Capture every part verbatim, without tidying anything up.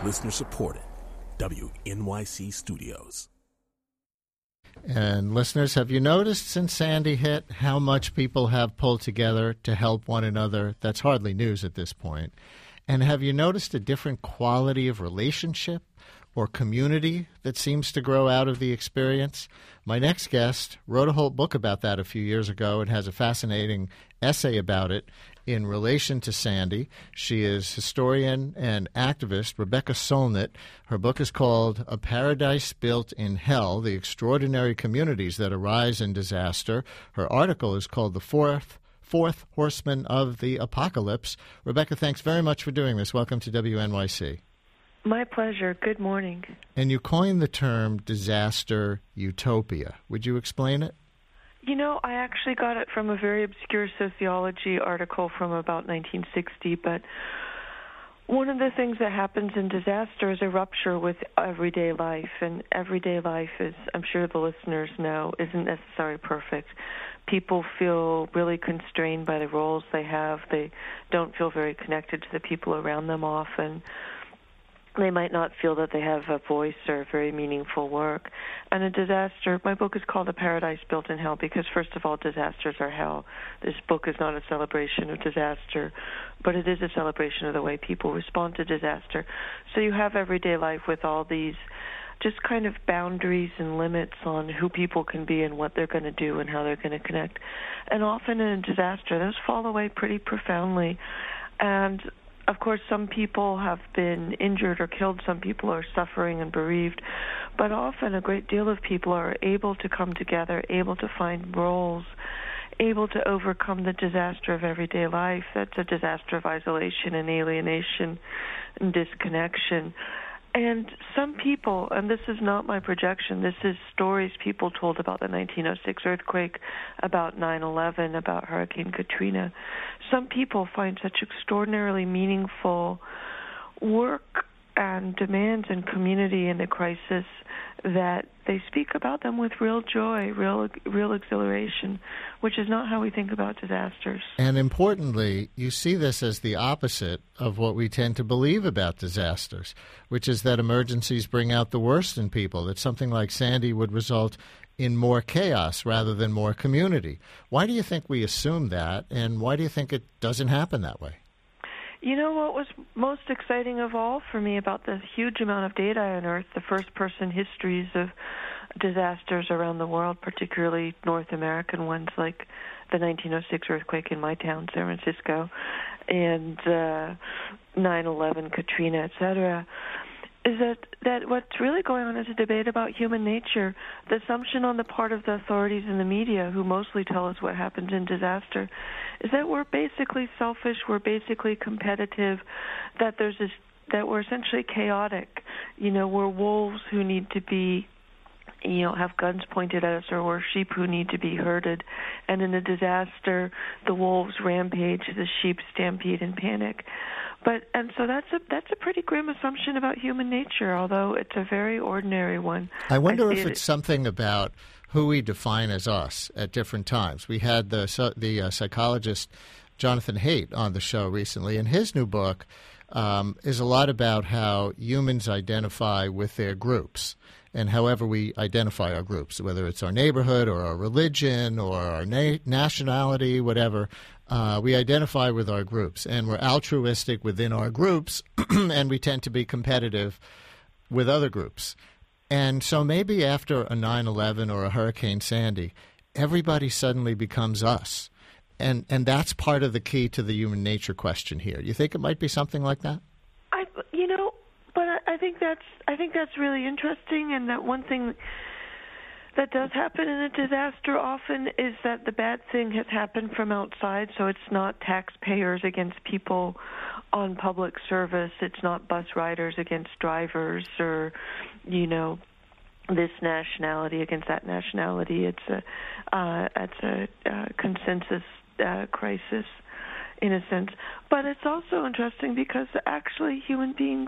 Listener supported. W N Y C Studios. And listeners, have you noticed since Sandy hit how much people have pulled together to help one another? That's hardly news at this point. And have you noticed a different quality of relationship or community that seems to grow out of the experience? My next guest wrote a whole book about that a few years ago and has a fascinating essay about it in relation to Sandy. She is historian and activist Rebecca Solnit. Her book is called A Paradise Built in Hell, The Extraordinary Communities That Arise in Disaster. Her article is called The Fourth Fourth Horseman of the Apocalypse. Rebecca, thanks very much for doing this. Welcome to W N Y C. My pleasure. Good morning. And you coined the term disaster utopia. Would you explain it? You know, I actually got it from a very obscure sociology article from about nineteen sixty, but one of the things that happens in disaster is a rupture with everyday life, and everyday life is, I'm sure the listeners know, isn't necessarily perfect. People feel really constrained by the roles they have. They don't feel very connected to the people around them often. They might not feel that they have a voice or very meaningful work. And a disaster, my book is called A Paradise Built in Hell because, first of all, disasters are hell. This book is not a celebration of disaster, but it is a celebration of the way people respond to disaster. So you have everyday life with all these just kind of boundaries and limits on who people can be and what they're going to do and how they're going to connect. And often in a disaster, those fall away pretty profoundly. And of course, some people have been injured or killed. Some people are suffering and bereaved. But often a great deal of people are able to come together, able to find roles, able to overcome the disaster of everyday life. That's a disaster of isolation and alienation and disconnection. And some people, and this is not my projection, this is stories people told about the nineteen oh six earthquake, about nine eleven, about Hurricane Katrina. Some people find such extraordinarily meaningful work and demands and community in the crisis that they speak about them with real joy, real real exhilaration, which is not how we think about disasters. And importantly, you see this as the opposite of what we tend to believe about disasters, which is that emergencies bring out the worst in people, that something like Sandy would result in more chaos rather than more community. Why do you think we assume that, and why do you think it doesn't happen that way? You know what was most exciting of all for me about the huge amount of data I unearthed, the first-person histories of disasters around the world, particularly North American ones like the nineteen oh six earthquake in my town, San Francisco, and uh, nine eleven, Katrina, et cetera, is that, that what's really going on is a debate about human nature. The assumption on the part of the authorities and the media, who mostly tell us what happens in disaster, is that we're basically selfish, we're basically competitive, that there's this, that we're essentially chaotic. You know, we're wolves who need to be, you know, have guns pointed at us, or we're sheep who need to be herded. And in a disaster, the wolves rampage, the sheep stampede and panic. But and so that's a that's a pretty grim assumption about human nature, although it's a very ordinary one. I wonder I if it's something about who we define as us at different times. We had the the uh, psychologist Jonathan Haidt on the show recently, and his new book um, is a lot about how humans identify with their groups and however we identify our groups, whether it's our neighborhood or our religion or our na- nationality, whatever. Uh, we identify with our groups, and we're altruistic within our groups, and we tend to be competitive with other groups. And so maybe after a nine eleven or a Hurricane Sandy, everybody suddenly becomes us. And and that's part of the key to the human nature question here. You think it might be something like that? I, you know, but I, I think that's I think that's really interesting, and that one thing that does happen in a disaster often is that the bad thing has happened from outside, so it's not taxpayers against people on public service. It's not bus riders against drivers, or, you know, this nationality against that nationality. It's a uh, it's a uh, consensus uh, crisis in a sense. But it's also interesting because actually human beings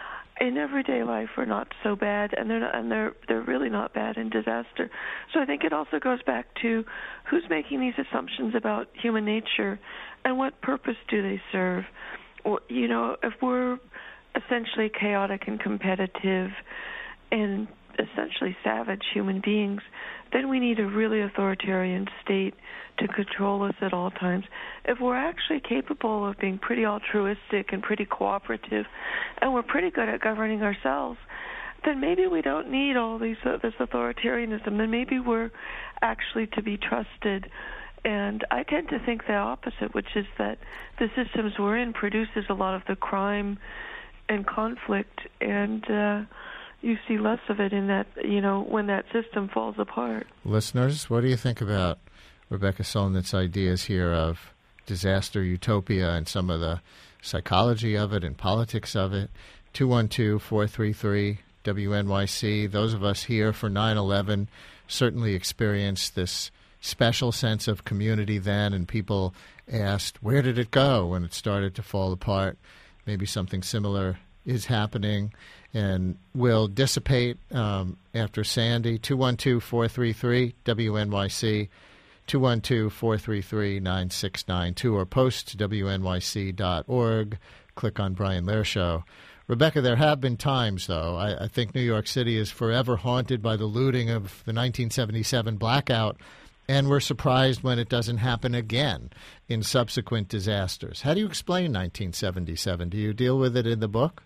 in everyday life are not so bad, and they're not, and they're they're really not bad in disaster. So I think it also goes back to who's making these assumptions about human nature, and what purpose do they serve? Or, you know, if we're essentially chaotic and competitive and essentially savage human beings, then we need a really authoritarian state to control us at all times. If we're actually capable of being pretty altruistic and pretty cooperative, and we're pretty good at governing ourselves, then maybe we don't need all these uh, this authoritarianism. Then maybe we're actually to be trusted. And I tend to think the opposite, which is that the systems we're in produces a lot of the crime and conflict, and uh, you see less of it in that, you know, when that system falls apart. Listeners, what do you think about Rebecca Solnit's ideas here of disaster utopia and some of the psychology of it and politics of it? two one two, four three three, W N Y C. Those of us here for nine eleven certainly experienced this special sense of community then, and people asked, where did it go when it started to fall apart? Maybe something similar is happening and will dissipate um, after Sandy. two one two, four three three, W N Y C, two one two, four three three, nine six nine two, or post to W N Y C dot org. Click on Brian Lehrer Show. Rebecca, there have been times, though. I, I think New York City is forever haunted by the looting of the nineteen seventy-seven blackout, and we're surprised when it doesn't happen again in subsequent disasters. How do you explain nineteen seventy-seven? Do you deal with it in the book?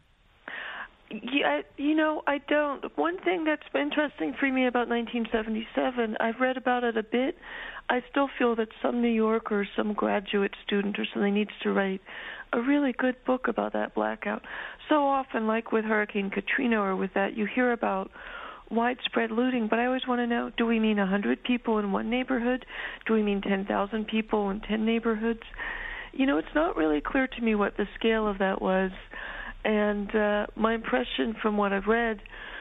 Yeah, you know, I don't. One thing that's interesting for me about nineteen seventy-seven, I've read about it a bit. I still feel that some New Yorker, some graduate student or something needs to write a really good book about that blackout. So often, like with Hurricane Katrina or with that, you hear about widespread looting, but I always want to know, do we mean one hundred people in one neighborhood? Do we mean ten thousand people in ten neighborhoods? You know, it's not really clear to me what the scale of that was. And uh, my impression from what I've read,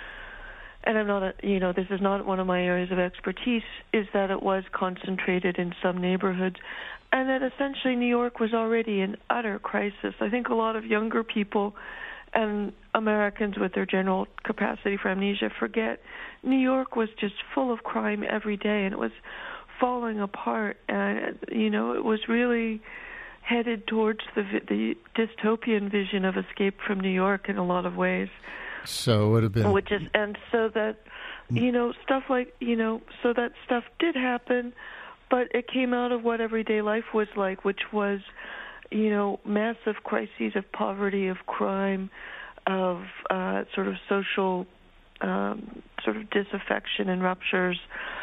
and I'm not, a, you know, this is not one of my areas of expertise, is that it was concentrated in some neighborhoods, and that essentially New York was already in utter crisis. I think a lot of younger people and Americans with their general capacity for amnesia forget New York was just full of crime every day, and it was falling apart, and, you know, it was really headed towards the the dystopian vision of escape from New York in a lot of ways. So it would have been... Which is, and so that, you know, stuff like, you know, so that stuff did happen, but it came out of what everyday life was like, which was, you know, massive crises of poverty, of crime, of uh, sort of social um, sort of disaffection and ruptures,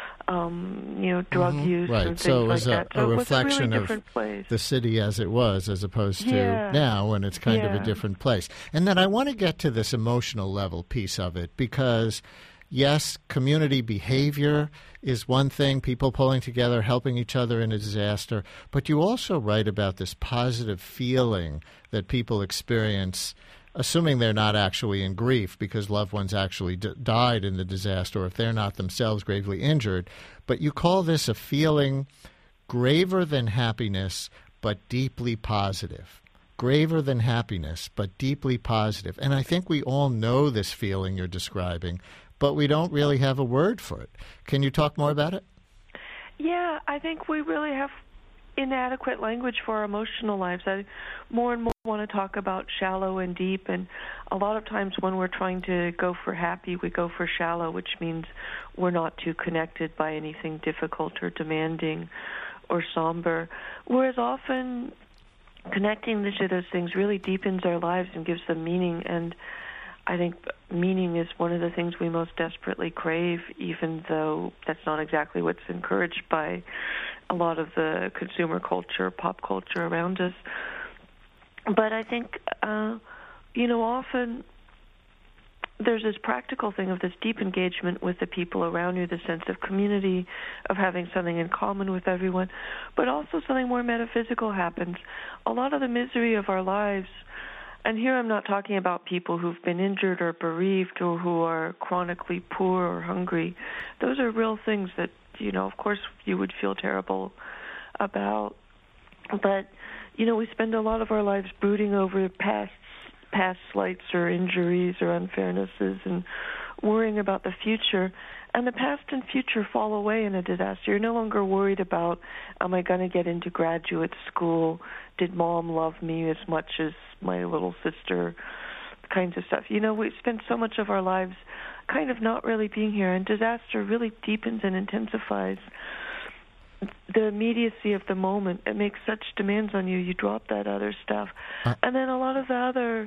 Um, you know, drug mm-hmm. use right. and things so it was like a, that. So a it reflection was a really different of place. The city as it was, as opposed to yeah. now when it's kind yeah. of a different place. And then I want to get to this emotional level piece of it because, yes, community behavior is one thing, people pulling together, helping each other in a disaster, but you also write about this positive feeling that people experience, assuming they're not actually in grief because loved ones actually d- died in the disaster, or if they're not themselves gravely injured. But you call this a feeling graver than happiness, but deeply positive. Graver than happiness, but deeply positive. And I think we all know this feeling you're describing, but we don't really have a word for it. Can you talk more about it? Yeah, I think we really have inadequate language for our emotional lives. I more and more want to talk about shallow and deep, and a lot of times when we're trying to go for happy, we go for shallow, which means we're not too connected by anything difficult or demanding or somber, whereas often connecting to those things really deepens our lives and gives them meaning. And I think meaning is one of the things we most desperately crave, even though that's not exactly what's encouraged by a lot of the consumer culture, pop culture around us. But I think, uh, you know, often there's this practical thing of this deep engagement with the people around you, the sense of community, of having something in common with everyone, but also something more metaphysical happens. A lot of the misery of our lives, and here I'm not talking about people who've been injured or bereaved or who are chronically poor or hungry. Those are real things that, you know, of course you would feel terrible about. But, you know, we spend a lot of our lives brooding over past past slights or injuries or unfairnesses and worrying about the future. And the past and future fall away in a disaster. You're no longer worried about, am I going to get into graduate school? Did mom love me as much as my little sister kinds of stuff. You know, we spend so much of our lives kind of not really being here, and disaster really deepens and intensifies the immediacy of the moment. It makes such demands on you. You drop that other stuff. Uh, and then a lot of the other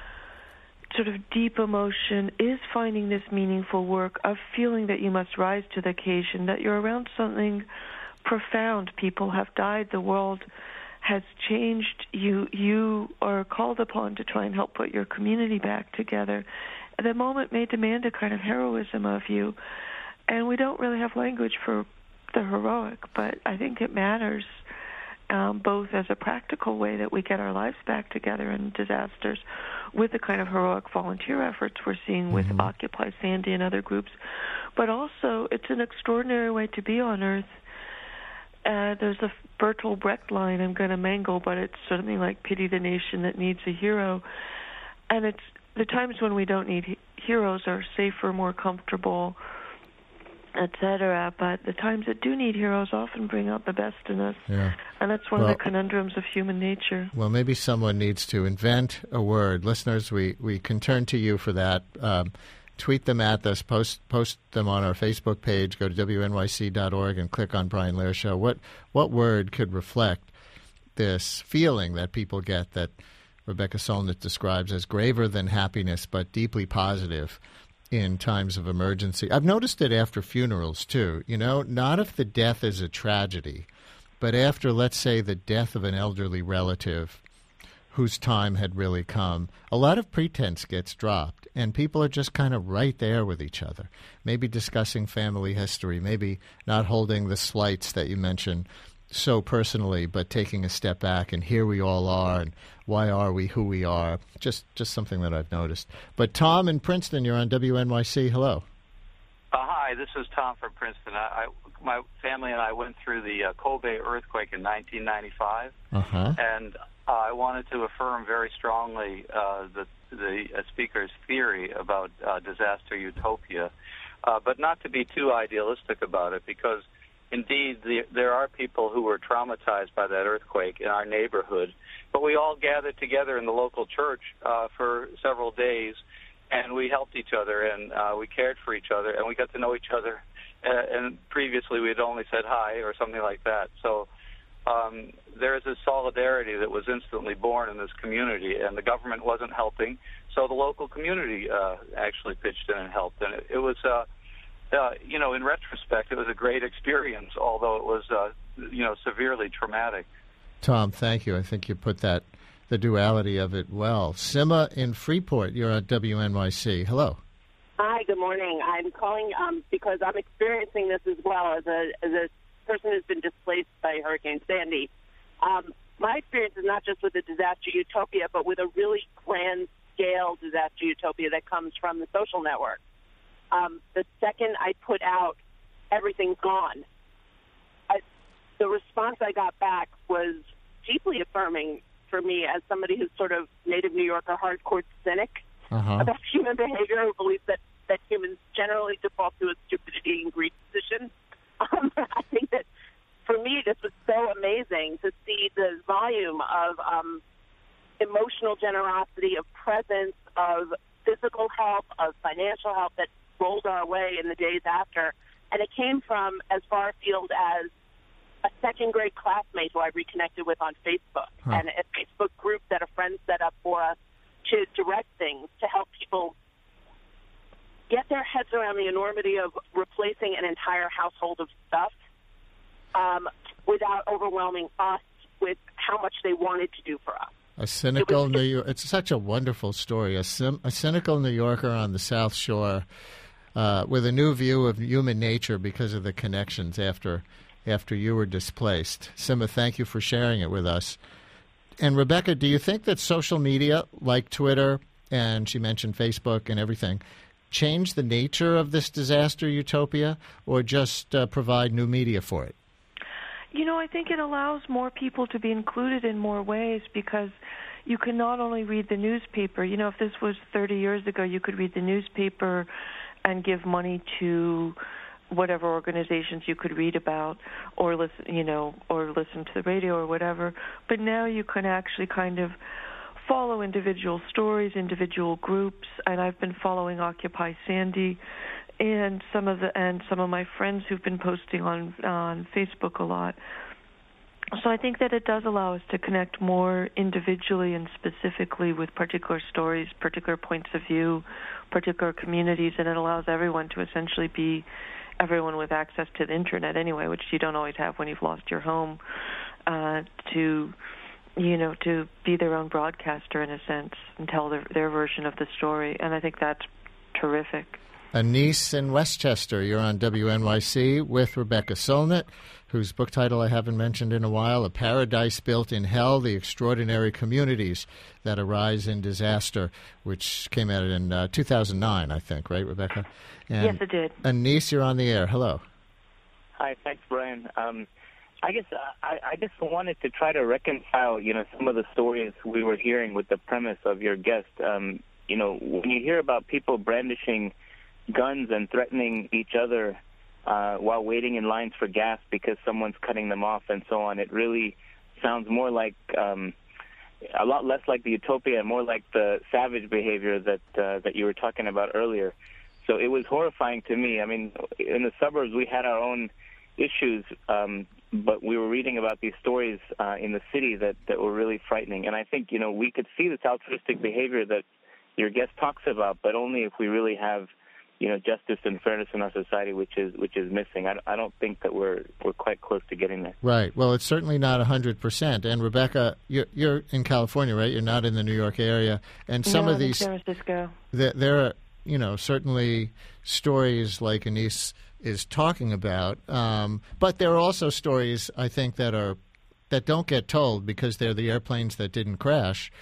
sort of deep emotion is finding this meaningful work of feeling that you must rise to the occasion, that you're around something profound. People have died. The world has changed. You you are called upon to try and help put your community back together. The moment may demand a kind of heroism of you, and we don't really have language for the heroic, but I think it matters, um, both as a practical way that we get our lives back together in disasters with the kind of heroic volunteer efforts we're seeing with mm-hmm. Occupy Sandy and other groups, but also it's an extraordinary way to be on Earth. Uh, there's a Bertolt Brecht line I'm going to mangle, but it's something like, pity the nation that needs a hero. And it's the times when we don't need he- heroes are safer, more comfortable, et cetera. But the times that do need heroes often bring out the best in us. Yeah. And that's one well, of the conundrums of human nature. Well, maybe someone needs to invent a word. Listeners, we, we can turn to you for that. Um, tweet them at us, post post them on our Facebook page, go to W N Y C dot org and click on Brian Lehrer Show. What, what word could reflect this feeling that people get that Rebecca Solnit describes as graver than happiness but deeply positive in times of emergency? I've noticed it after funerals, too. You know, not if the death is a tragedy, but after, let's say, the death of an elderly relative whose time had really come, a lot of pretense gets dropped, and people are just kind of right there with each other, maybe discussing family history, maybe not holding the slights that you mentioned so personally, but taking a step back, and here we all are, and why are we who we are? Just just something that I've noticed. But Tom in Princeton, you're on W N Y C. Hello. Uh, hi, this is Tom from Princeton. I, I, my family and I went through the uh, Kobe earthquake in nineteen ninety-five, uh-huh. and uh, I wanted to affirm very strongly uh, the, the uh, speaker's theory about uh, disaster utopia, uh, but not to be too idealistic about it, because indeed, the, there are people who were traumatized by that earthquake in our neighborhood, but we all gathered together in the local church uh, for several days, and we helped each other, and uh, we cared for each other, and we got to know each other. Uh, and previously, we had only said hi or something like that. So um, there is a solidarity that was instantly born in this community, and the government wasn't helping, so the local community uh, actually pitched in and helped, and it, it was... Uh, Uh, you know, in retrospect, it was a great experience, although it was, uh, you know, severely traumatic. Tom, thank you. I think you put that, the duality of it well. Sima in Freeport, you're at W N Y C. Hello. Hi, good morning. I'm calling um, because I'm experiencing this as well as a, as a person who's been displaced by Hurricane Sandy. Um, my experience is not just with the disaster utopia, but with a really grand-scale disaster utopia that comes from the social network. Um, the second I put out, everything's gone. I, the response I got back was deeply affirming for me as somebody who's sort of native New Yorker, hardcore cynic uh-huh. about human behavior, who believes that, that humans generally default to a stupidity and greed position. Um, I think that for me, this was so amazing to see the volume of um, emotional generosity, of presence, of physical help, of financial help that rolled our way in the days after. And it came from as far afield as a second-grade classmate who I reconnected with on Facebook, huh. and a Facebook group that a friend set up for us to direct things, to help people get their heads around the enormity of replacing an entire household of stuff um, without overwhelming us with how much they wanted to do for us. A cynical New York. It's such a wonderful story. A, sim, a cynical New Yorker on the South Shore uh, with a new view of human nature because of the connections after after you were displaced. Sima, thank you for sharing it with us. And Rebecca, do you think that social media like Twitter, and she mentioned Facebook and everything, change the nature of this disaster utopia, or just uh, provide new media for it? You know, I think it allows more people to be included in more ways, because you can not only read the newspaper. You know, if this was thirty years ago, you could read the newspaper and give money to whatever organizations you could read about, or listen, you know, or listen to the radio or whatever. But now you can actually kind of follow individual stories, individual groups, and I've been following Occupy Sandy and some of the and some of my friends who've been posting on on Facebook a lot. So I think that it does allow us to connect more individually and specifically with particular stories, particular points of view, particular communities, and it allows everyone to essentially be everyone with access to the internet anyway, which you don't always have when you've lost your home, uh, to, you know, to be their own broadcaster in a sense and tell their, their version of the story. And I think that's terrific. Anise in Westchester, you're on W N Y C with Rebecca Solnit, whose book title I haven't mentioned in a while, A Paradise Built in Hell, The Extraordinary Communities That Arise in Disaster, which came out in uh, two thousand nine, I think, right, Rebecca? And yes, it did. Anise, you're on the air. Hello. Hi, thanks, Brian. Um, I guess uh, I, I just wanted to try to reconcile, you know, some of the stories we were hearing with the premise of your guest. Um, you know, when you hear about people brandishing guns and threatening each other uh, while waiting in lines for gas because someone's cutting them off and so on, it really sounds more like um, a lot less like the utopia and more like the savage behavior that uh, that you were talking about earlier. So it was horrifying to me. I mean, in the suburbs we had our own issues, um, but we were reading about these stories uh, in the city that, that were really frightening. And I think, you know, we could see this altruistic behavior that your guest talks about, but only if we really have, you know, justice and fairness in our society, which is which is missing. I, I don't think that we're we're quite close to getting there. Right. Well, it's certainly not one hundred percent. And Rebecca, you're, you're in California, right? You're not in the New York area. And some no, of these, San Francisco. There, there are, you know, certainly stories like Anise is talking about, um, but there are also stories I think that are that don't get told because they're the airplanes that didn't crash,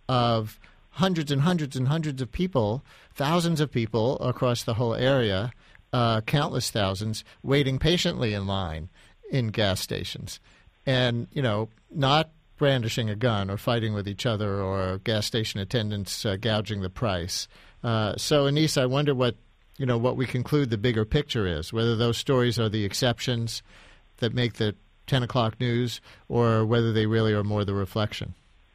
of hundreds and hundreds and hundreds of people, thousands of people across the whole area, uh, countless thousands, waiting patiently in line in gas stations. And, you know, not brandishing a gun or fighting with each other or gas station attendants uh, gouging the price. Uh, so, Anise, I wonder what, you know, what we conclude the bigger picture is, whether those stories are the exceptions that make the ten o'clock news or whether they really are more the reflection.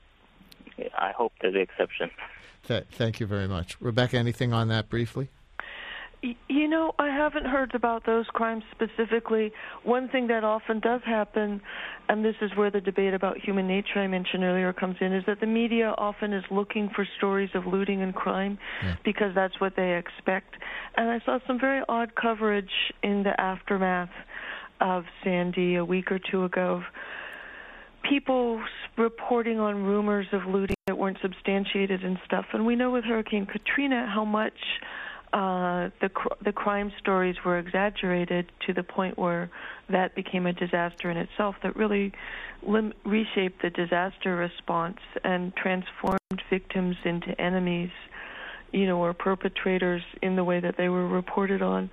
I hope they're the exception. Th- thank you very much. Rebecca, anything on that briefly? You know, I haven't heard about those crimes specifically. One thing that often does happen, and this is where the debate about human nature I mentioned earlier comes in, is that the media often is looking for stories of looting and crime yeah. because that's what they expect. And I saw some very odd coverage in the aftermath of Sandy a week or two ago. People reporting on rumors of looting that weren't substantiated and stuff. And we know with Hurricane Katrina how much uh, the cr- the crime stories were exaggerated to the point where that became a disaster in itself that really lim- reshaped the disaster response and transformed victims into enemies, you know, or perpetrators in the way that they were reported on.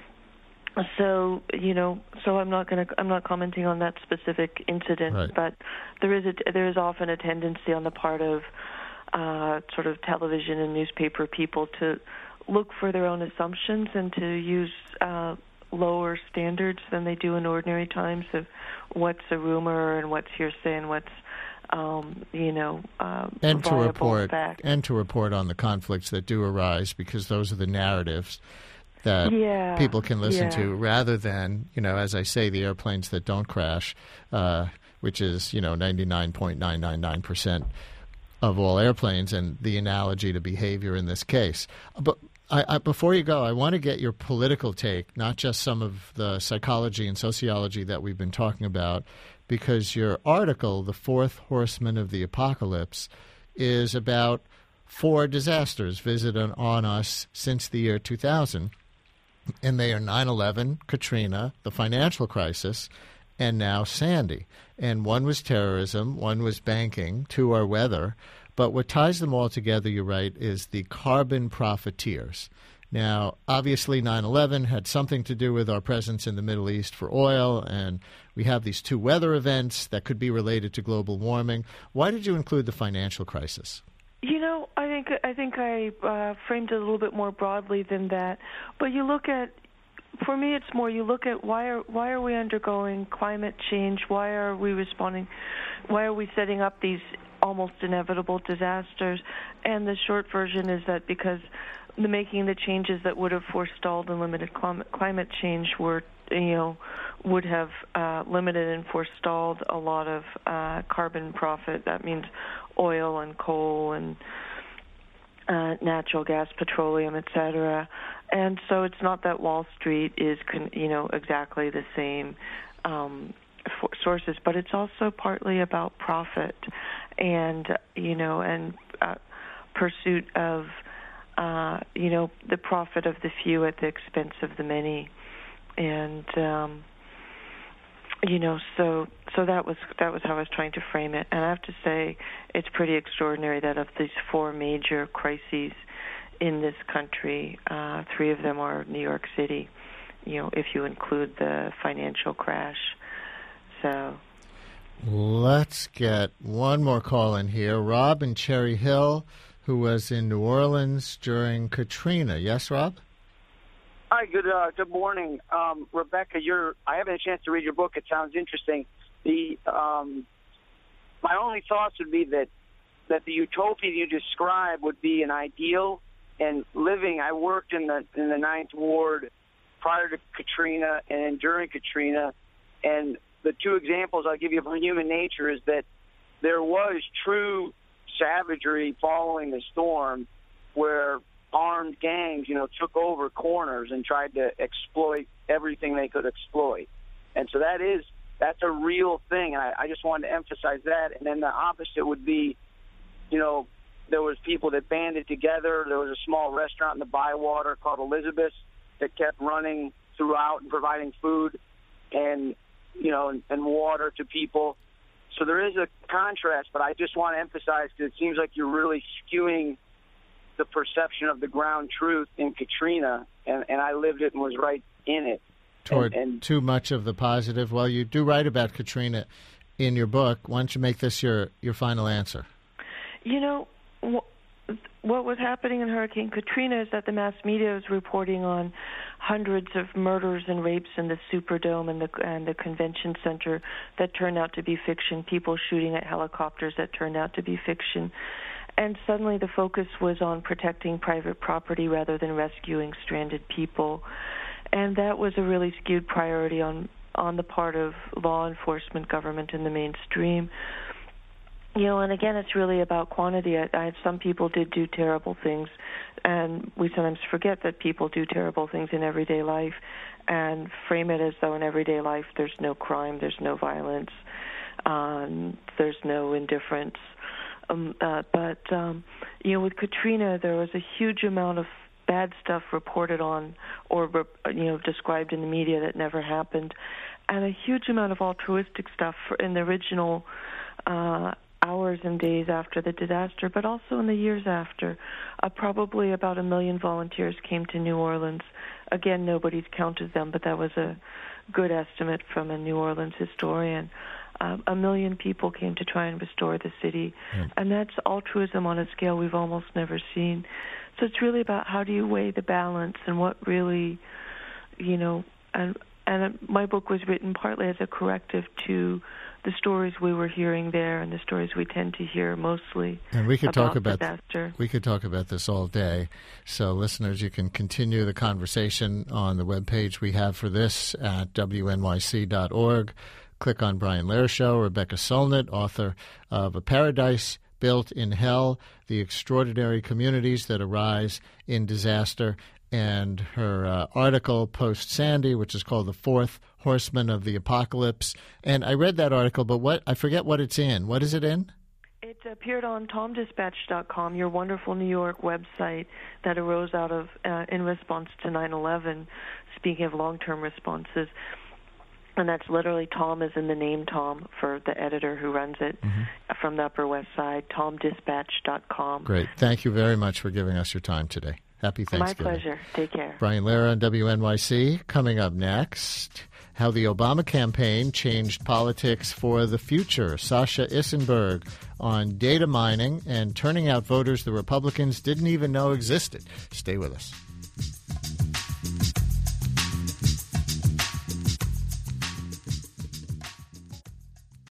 So, you know, so I'm not going to I'm not commenting on that specific incident, right. but there is a, there is often a tendency on the part of uh, sort of television and newspaper people to look for their own assumptions and to use uh, lower standards than they do in ordinary times of what's a rumor and what's hearsay and what's um, you know uh, and to report fact. and to report on the conflicts that do arise, because those are the narratives that yeah, people can listen yeah. to, rather than, you know, as I say, the airplanes that don't crash, uh, which is, you know, ninety-nine point nine nine nine percent of all airplanes, and the analogy to behavior in this case. But I, I, before you go, I want to get your political take, not just some of the psychology and sociology that we've been talking about, because your article, The Fourth Horseman of the Apocalypse, is about four disasters visited on us since the year two thousand. And they are nine eleven, Katrina, the financial crisis, and now Sandy. And one was terrorism, one was banking, two are weather. But what ties them all together, you write, is the carbon profiteers. Now, obviously, nine eleven had something to do with our presence in the Middle East for oil, and we have these two weather events that could be related to global warming. Why did you include the financial crisis? You know, I think I think I uh, framed it a little bit more broadly than that. But you look at, for me, it's more you look at why are why are we undergoing climate change? Why are we responding? Why are we setting up these almost inevitable disasters. And the short version is that because the making the changes that would have forestalled and limited climate, climate change were, you know, would have uh, limited and forestalled a lot of uh, carbon profit. That means oil and coal and uh, natural gas, petroleum, et cetera. And so it's not that Wall Street is, con- you know, exactly the same um, for sources, but it's also partly about profit and, you know, and uh, pursuit of, uh, you know, the profit of the few at the expense of the many. And, um, you know, so so that was that was how I was trying to frame it. And I have to say, it's pretty extraordinary that of these four major crises in this country, uh, three of them are New York City, you know, if you include the financial crash. So let's get one more call in here. Rob in Cherry Hill, who was in New Orleans during Katrina. Yes, Rob? Hi, good uh, good morning, um, Rebecca. You're. I haven't had a chance to read your book. It sounds interesting. The um, my only thoughts would be that that the utopia you describe would be an ideal. And living, I worked in the in the Ninth Ward prior to Katrina and during Katrina, and the two examples I'll give you from human nature is that there was true savagery following the storm, where armed gangs, you know, took over corners and tried to exploit everything they could exploit. And so that is, that's a real thing. And I, I just wanted to emphasize that. And then the opposite would be, you know, there was people that banded together. There was a small restaurant in the Bywater called Elizabeth's that kept running throughout and providing food and, you know, and, and water to people. So there is a contrast, but I just want to emphasize, because it seems like you're really skewing the perception of the ground truth in Katrina, and, and I lived it and was right in it. Toward and, and, too much of the positive. Well, you do write about Katrina in your book. Why don't you make this your, your final answer? You know, wh- what was happening in Hurricane Katrina is that the mass media was reporting on hundreds of murders and rapes in the Superdome and the and the convention center that turned out to be fiction, people shooting at helicopters that turned out to be fiction. And suddenly the focus was on protecting private property rather than rescuing stranded people. And that was a really skewed priority on, on the part of law enforcement, government in the mainstream. You know, and again, it's really about quantity. I, I, some people did do terrible things, and we sometimes forget that people do terrible things in everyday life and frame it as though in everyday life there's no crime, there's no violence, um, there's no indifference. Um, uh, but, um, you know, with Katrina, there was a huge amount of bad stuff reported on or, you know, described in the media that never happened, and a huge amount of altruistic stuff for, in the original uh, hours and days after the disaster, but also in the years after. Uh, probably about a million volunteers came to New Orleans. Again, nobody's counted them, but that was a good estimate from a New Orleans historian. Um, a million people came to try and restore the city, yeah. And that's altruism on a scale we've almost never seen. So it's really about how do you weigh the balance and what really, you know, and and my book was written partly as a corrective to the stories we were hearing there and the stories we tend to hear mostly. And we could about talk about disaster. We could talk about this all day. So listeners, you can continue the conversation on the webpage we have for this at W N Y C dot org. Click on Brian Lehrer Show. Rebecca Solnit, author of A Paradise Built in Hell, The Extraordinary Communities That Arise in Disaster, and her uh, article post-Sandy, which is called The Fourth Horseman of the Apocalypse. And I read that article, but what I forget what it's in. What is it in? It appeared on tom dispatch dot com, your wonderful New York website that arose out of, uh, in response to nine eleven, speaking of long-term responses. And that's literally Tom is in the name Tom for the editor who runs it, mm-hmm. from the Upper West Side, tom dispatch dot com. Great. Thank you very much for giving us your time today. Happy Thanksgiving. My pleasure. Take care. Brian Lehrer on W N Y C. Coming up next, how the Obama campaign changed politics for the future. Sasha Issenberg on data mining and turning out voters the Republicans didn't even know existed. Stay with us.